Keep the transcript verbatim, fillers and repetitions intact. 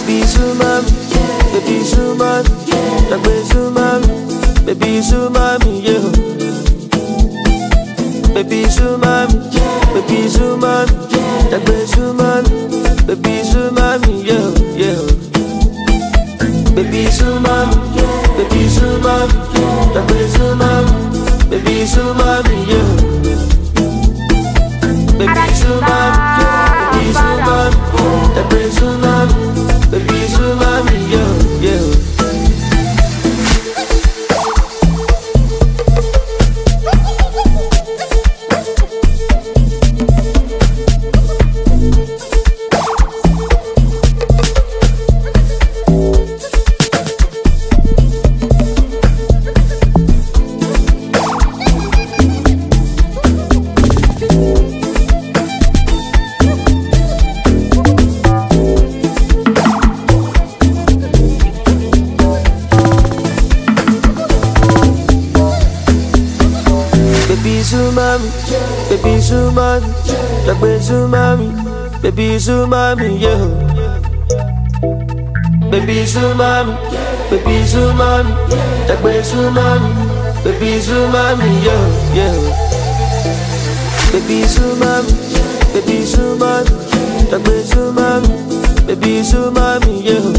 baby sumami, baby sumami, dagbe sumami, baby sumami, yeah. Baby sumami, baby sumami, dagbe sumami, baby sumami, yeah, yeah. Baby sumami, baby sumami, dagbe sumami, baby sumami, yeah. Baby sumami, baby sumami, dagbe sumami, baby sumami, yeah, yeah. Baby sumami, baby sumami, dagbe sumami, baby sumami, yeah. Baby sumami, baby sumami, dagbe sumami, baby sumami, yeah, yeah. Baby sumami, baby sumami, dagbe sumami, baby sumami, yeah.